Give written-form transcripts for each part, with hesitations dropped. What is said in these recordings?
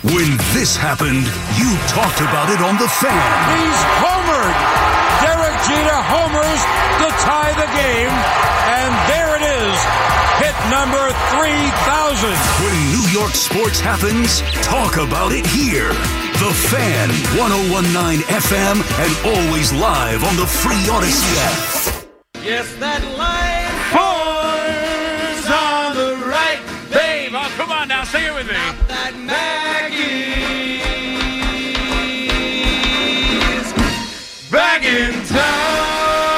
When this happened, you talked about it on The Fan. He's homered. Derek Jeter homers to tie the game. And there it is. Hit number 3,000. When New York sports happens, talk about it here. The Fan, 101.9 FM, and always live on the free Odyssey app. Yes, that line falls on the right, babe. Oh, come on now, sing it with me. Not that Maggie's back in town.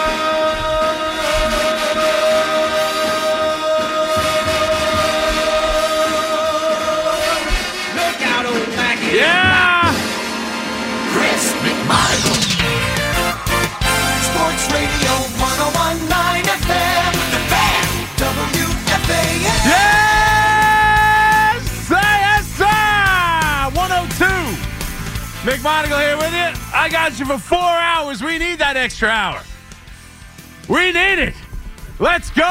Look out, old Maggie. Yeah! Chris McMichael. Sports Radio 101.9 FM. The Fan. WFAN. Yes, sir! 102. Mick Monagle here with you. I got you for 4 hours. We need that extra hour. We need it. Let's go.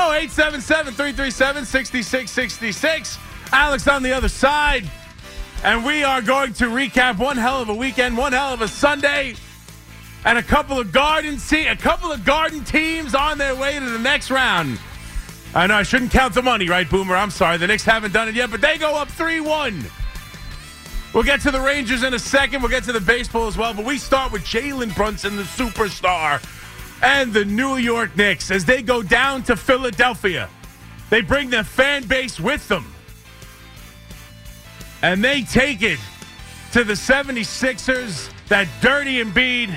877-337-6666. Alex on the other side. And we are going to recap one hell of a weekend, one hell of a Sunday, and a couple of garden teams on their way to the next round. I know I shouldn't count the money, right, Boomer? I'm sorry. The Knicks haven't done it yet, but they go up 3-1. We'll get to the Rangers in a second. We'll get to the baseball as well. But we start with Jalen Brunson, the superstar, and the New York Knicks as they go down to Philadelphia. They bring their fan base with them. And they take it to the 76ers, that dirty Embiid.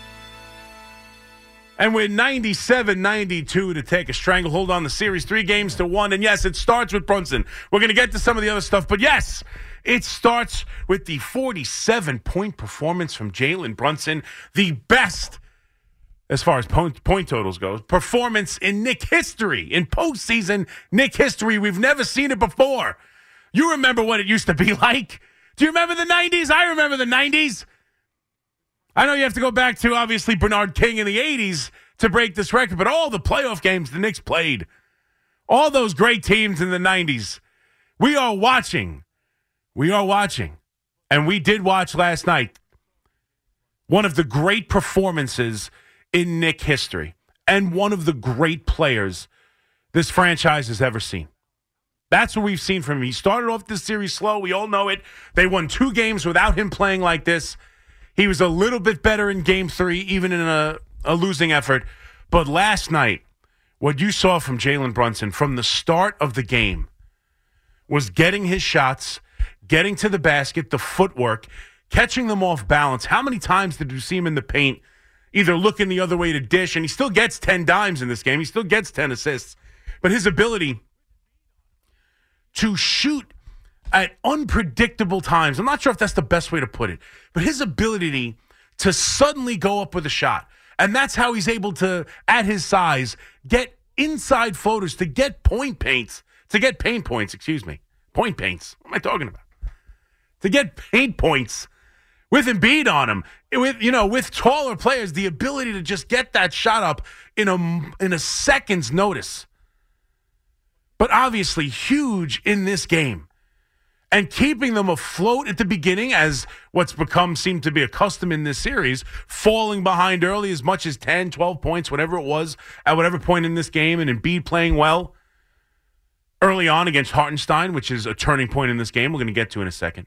And with 97-92 to take a stranglehold on the series, 3-1. And yes, it starts with Brunson. We're going to get to some of the other stuff. But yes, it starts with the 47-point performance from Jalen Brunson. The best, as far as point totals goes, performance in Knick history, in postseason Knick history. We've never seen it before. You remember what it used to be like? Do you remember the 90s? I remember the 90s. I know you have to go back to, obviously, Bernard King in the 80s to break this record, but all the playoff games the Knicks played, all those great teams in the 90s, we are watching. We are watching. And we did watch last night one of the great performances in Knick history and one of the great players this franchise has ever seen. That's what we've seen from him. He started off this series slow. We all know it. They won 2 games without him playing like this. He was a little bit better in Game 3, even in a losing effort. But last night, what you saw from Jalen Brunson from the start of the game was getting his shots, getting to the basket, the footwork, catching them off balance. How many times did you see him in the paint, either looking the other way to dish, and he still gets 10 dimes in this game. He still gets 10 assists. But his ability to shoot at unpredictable times. I'm not sure if that's the best way to put it, but his ability to suddenly go up with a shot. And that's how he's able to, at his size, get inside floaters, to get point paints. What am I talking about? To get paint points with Embiid on him, with taller players, the ability to just get that shot up in a second's notice. But obviously huge in this game. And keeping them afloat at the beginning, as what's seemed to be a custom in this series, falling behind early as much as 10, 12 points, whatever it was, at whatever point in this game, and Embiid playing well early on against Hartenstein, which is a turning point in this game we're going to get to in a second.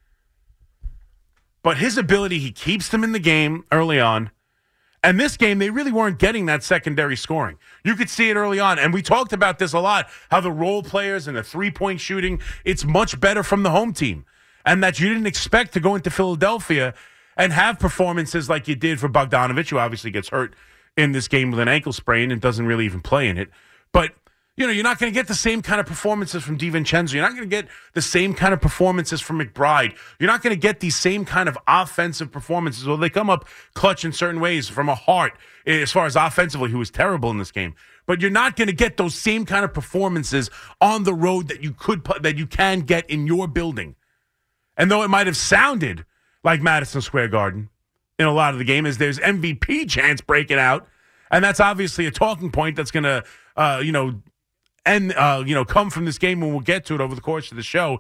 But his ability, he keeps them in the game early on. And this game, they really weren't getting that secondary scoring. You could see it early on. And we talked about this a lot, how the role players and the three-point shooting, it's much better from the home team. And that you didn't expect to go into Philadelphia and have performances like you did for Bogdanovic, who obviously gets hurt in this game with an ankle sprain and doesn't really even play in it. But, you're not going to get the same kind of performances from DiVincenzo. You're not going to get the same kind of performances from McBride. You're not going to get these same kind of offensive performances. Well, they come up clutch in certain ways from a Hart. As far as offensively, who was terrible in this game. But you're not going to get those same kind of performances on the road that you can get in your building. And though it might have sounded like Madison Square Garden in a lot of the game, as there's MVP chants breaking out, and that's obviously a talking point that's going to, and come from this game, and we'll get to it over the course of the show.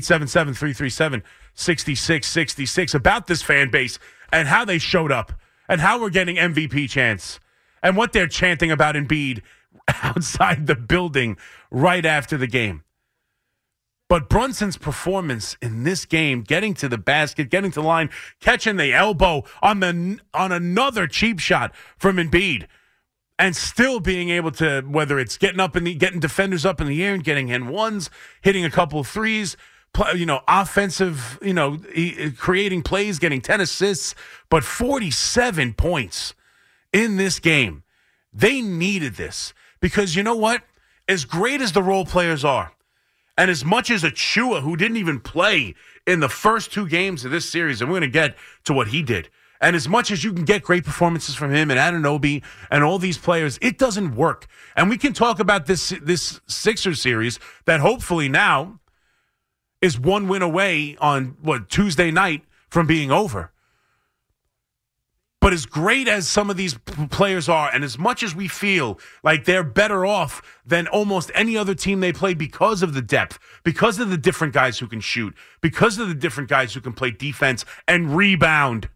877-337-6666 about this fan base and how they showed up and how we're getting MVP chants and what they're chanting about Embiid outside the building right after the game. But Brunson's performance in this game, getting to the basket, getting to the line, catching the elbow on another cheap shot from Embiid, and still being able to, whether it's getting defenders up in the air and getting in ones, hitting a couple of threes, offensive, creating plays, getting 10 assists, but 47 points in this game. They needed this because you know what? As great as the role players are, and as much as Achua, who didn't even play in the first two games of this series, and we're going to get to what he did, and as much as you can get great performances from him and Anunoby and all these players, it doesn't work. And we can talk about this Sixers series that hopefully now is one win away on, Tuesday night from being over. But as great as some of these players are, and as much as we feel like they're better off than almost any other team they play because of the depth, because of the different guys who can shoot, because of the different guys who can play defense and rebound,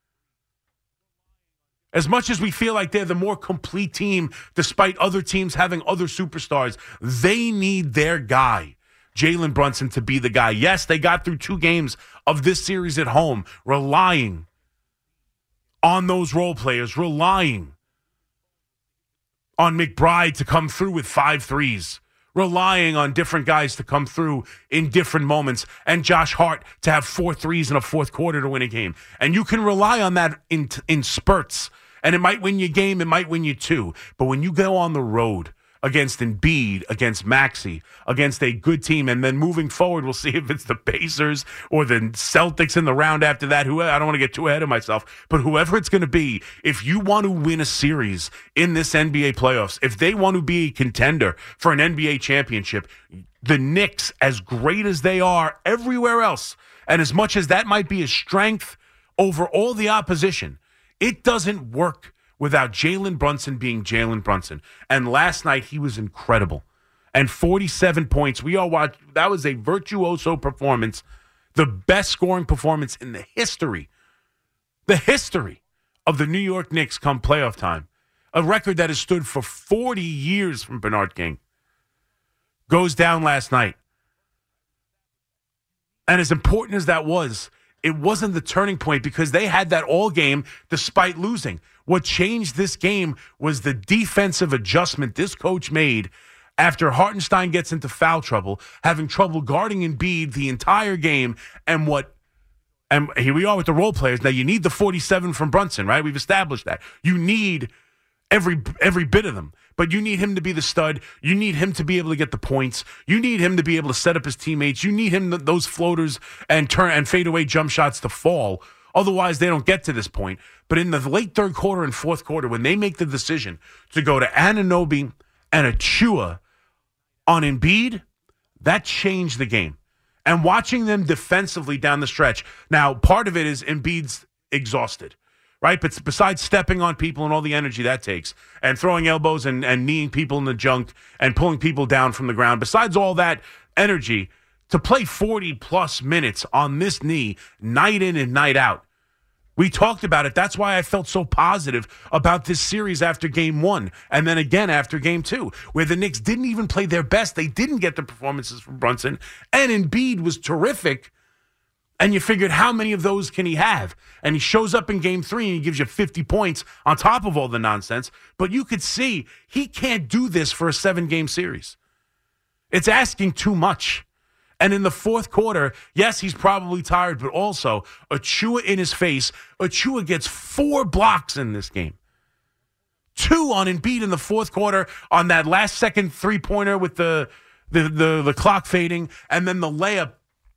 as much as we feel like they're the more complete team despite other teams having other superstars, they need their guy, Jalen Brunson, to be the guy. Yes, they got through two games of this series at home, relying on those role players, relying on McBride to come through with 5 threes, relying on different guys to come through in different moments, and Josh Hart to have 4 threes in a fourth quarter to win a game. And you can rely on that in spurts, and it might win you a game, it might win you 2. But when you go on the road against Embiid, against Maxey, against a good team, and then moving forward, we'll see if it's the Pacers or the Celtics in the round after that. I don't want to get too ahead of myself, but whoever it's going to be, if you want to win a series in this NBA playoffs, if they want to be a contender for an NBA championship, the Knicks, as great as they are everywhere else, and as much as that might be a strength over all the opposition, it doesn't work without Jalen Brunson being Jalen Brunson. And last night, he was incredible. And 47 points. We all watched. That was a virtuoso performance. The best scoring performance in the history of the New York Knicks come playoff time. A record that has stood for 40 years from Bernard King. Goes down last night. And as important as that was, it wasn't the turning point because they had that all game despite losing. What changed this game was the defensive adjustment this coach made after Hartenstein gets into foul trouble, having trouble guarding Embiid the entire game, and here we are with the role players. Now, you need the 47 from Brunson, right? We've established that. You need every bit of them, but you need him to be the stud. You need him to be able to get the points. You need him to be able to set up his teammates. You need him those floaters and fadeaway jump shots to fall. Otherwise, they don't get to this point. But in the late third quarter and fourth quarter, when they make the decision to go to Anunoby and Achua on Embiid, that changed the game. And watching them defensively down the stretch. Now, part of it is Embiid's exhausted, right? But besides stepping on people and all the energy that takes, and throwing elbows and kneeing people in the junk and pulling people down from the ground, besides all that energy, to play 40-plus minutes on this knee, night in and night out. We talked about it. That's why I felt so positive about this series after Game 1 and then again after Game 2, where the Knicks didn't even play their best. They didn't get the performances from Brunson, and Embiid was terrific, and you figured how many of those can he have? And he shows up in Game 3 and he gives you 50 points on top of all the nonsense, but you could see he can't do this for a 7-game series. It's asking too much. And in the fourth quarter, yes, he's probably tired, but also Achua in his face. Achua gets 4 blocks in this game. 2 on Embiid in the fourth quarter on that last second three-pointer with the clock fading, and then the layup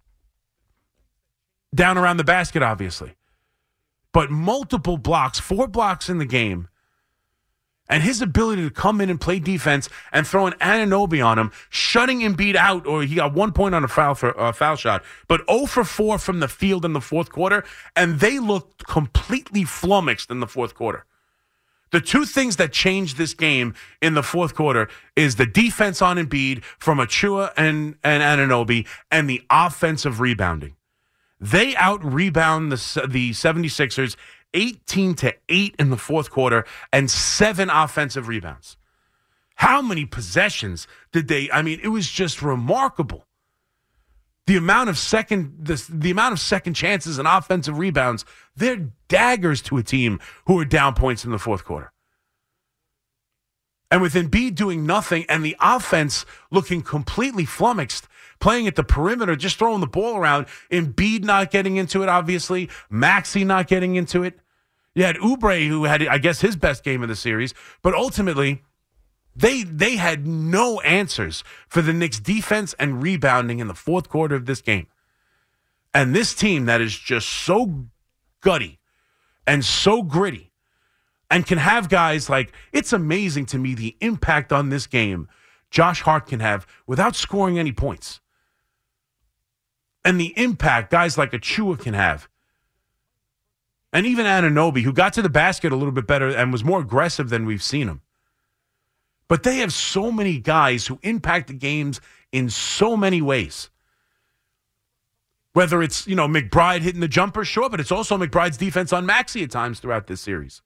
down around the basket, obviously. But multiple blocks, 4 blocks in the game. And his ability to come in and play defense and throw an Anunoby on him, shutting Embiid out, or he got 1 point on a foul shot, but 0 for 4 from the field in the fourth quarter, and they looked completely flummoxed in the fourth quarter. The two things that changed this game in the fourth quarter is the defense on Embiid from Achua and Anunoby and the offensive rebounding. They out-rebound the 76ers 18-8 in the fourth quarter and 7 offensive rebounds. How many possessions did they? I mean, it was just remarkable. The amount of second chances and offensive rebounds, they're daggers to a team who are down points in the fourth quarter. And with Embiid doing nothing and the offense looking completely flummoxed, playing at the perimeter, just throwing the ball around, Embiid not getting into it, obviously, Maxey not getting into it. You had Oubre, who had, I guess, his best game of the series, but ultimately, They had no answers for the Knicks' defense and rebounding in the fourth quarter of this game. And this team that is just so gutty and so gritty and can have guys like, it's amazing to me the impact on this game Josh Hart can have without scoring any points. And the impact guys like Achua can have. And even Anunoby, who got to the basket a little bit better and was more aggressive than we've seen him. But they have so many guys who impact the games in so many ways. Whether it's, McBride hitting the jumper, sure, but it's also McBride's defense on Maxey at times throughout this series.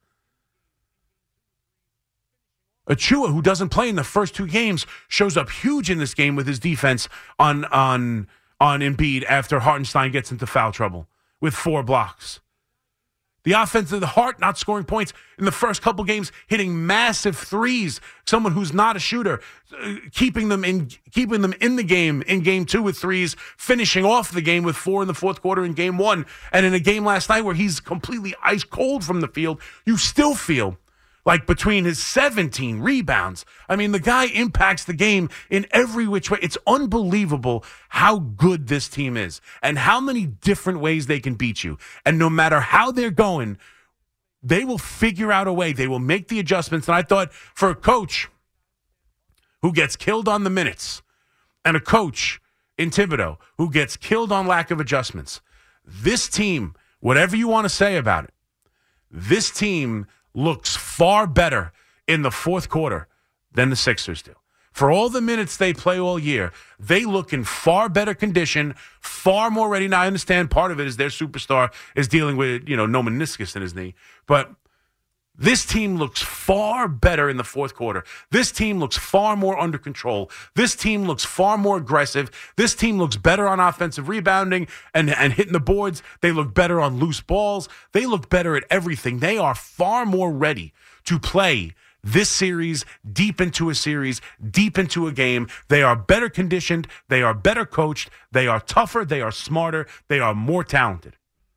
Achua, who doesn't play in the first 2 games, shows up huge in this game with his defense on Embiid after Hartenstein gets into foul trouble with 4 blocks. The offense of the Hart not scoring points in the first couple games, hitting massive threes. Someone who's not a shooter, keeping them in the game in game 2 with threes, finishing off the game with 4 in the fourth quarter in game 1. And in a game last night where he's completely ice cold from the field, you still feel like between his 17 rebounds, I mean, the guy impacts the game in every which way. It's unbelievable how good this team is and how many different ways they can beat you. And no matter how they're going, they will figure out a way. They will make the adjustments. And I thought for a coach who gets killed on the minutes and a coach in Thibodeau who gets killed on lack of adjustments, this team, whatever you want to say about it, this team looks far better in the fourth quarter than the Sixers do. For all the minutes they play all year, they look in far better condition, far more ready. Now, I understand part of it is their superstar is dealing with, no meniscus in his knee. But this team looks far better in the fourth quarter. This team looks far more under control. This team looks far more aggressive. This team looks better on offensive rebounding and hitting the boards. They look better on loose balls. They look better at everything. They are far more ready to play this series, deep into a series, deep into a game. They are better conditioned. They are better coached. They are tougher. They are smarter. They are more talented.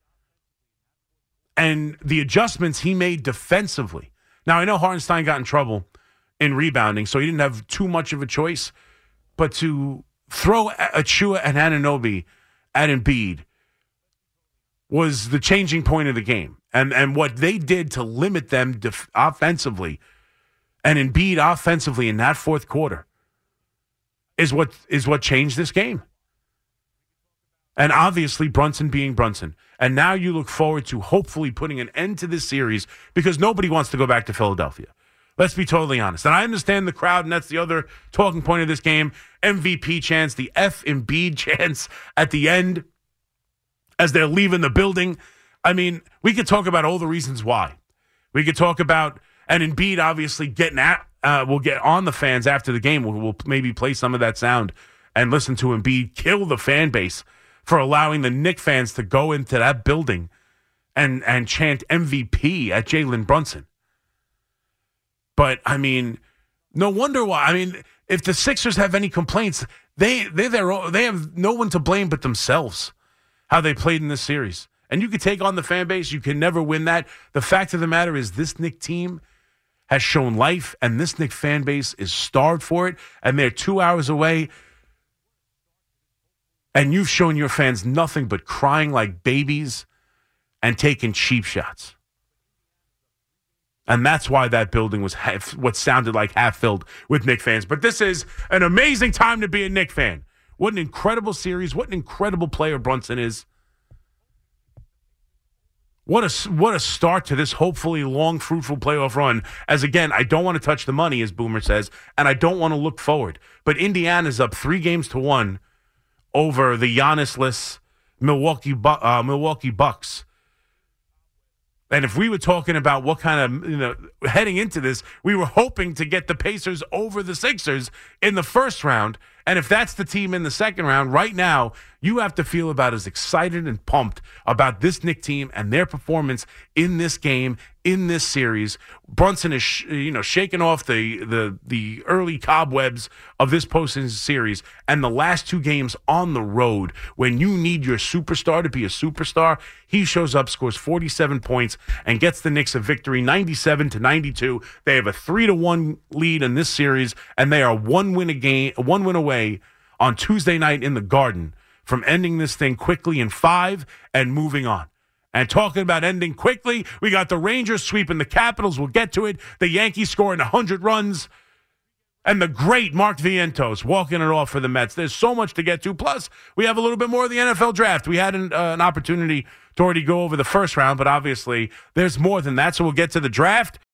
And the adjustments he made defensively. Now, I know Hartenstein got in trouble in rebounding, so he didn't have too much of a choice. But to throw Achua and Anunoby at Embiid was the changing point of the game. And what they did to limit them offensively and Embiid offensively in that fourth quarter is what changed this game. And obviously Brunson being Brunson. And now you look forward to hopefully putting an end to this series because nobody wants to go back to Philadelphia. Let's be totally honest. And I understand the crowd, and that's the other talking point of this game. MVP chants, the F Embiid chants at the end as they're leaving the building. I mean, we could talk about all the reasons why. We could talk about, and Embiid obviously getting at, we'll get on the fans after the game. We'll maybe play some of that sound and listen to Embiid kill the fan base for allowing the Knicks fans to go into that building and chant MVP at Jalen Brunson. But, I mean, no wonder why. I mean, if the Sixers have any complaints, they have no one to blame but themselves, how they played in this series. And you can take on the fan base. You can never win that. The fact of the matter is this Knicks team has shown life, and this Knicks fan base is starved for it, and they're 2 hours away. And you've shown your fans nothing but crying like babies and taking cheap shots. And that's why that building was what sounded like half filled with Knicks fans. But this is an amazing time to be a Knicks fan. What an incredible series. What an incredible player Brunson is. What a start to this hopefully long, fruitful playoff run. As again, I don't want to touch the money, as Boomer says, and I don't want to look forward. But Indiana's up 3-1 over the Giannis-less Milwaukee Bucks. And if we were talking about what kind of, heading into this, we were hoping to get the Pacers over the Sixers in the first round. And if that's the team in the second round, right now, you have to feel about as excited and pumped about this Knicks team and their performance in this game, in this series. Brunson is, shaking off the early cobwebs of this postseason series, and the last 2 games on the road, when you need your superstar to be a superstar, he shows up, scores 47 points, and gets the Knicks a victory, 97-92. They have a 3-1 lead in this series, and they are one win away on Tuesday night in the Garden from ending this thing quickly in 5 and moving on. And talking about ending quickly, we got the Rangers sweeping the Capitals. We'll get to it. The Yankees scoring 100 runs. And the great Mark Vientos walking it off for the Mets. There's so much to get to. Plus, we have a little bit more of the NFL draft. We had an opportunity to already go over the first round, but obviously there's more than that. So we'll get to the draft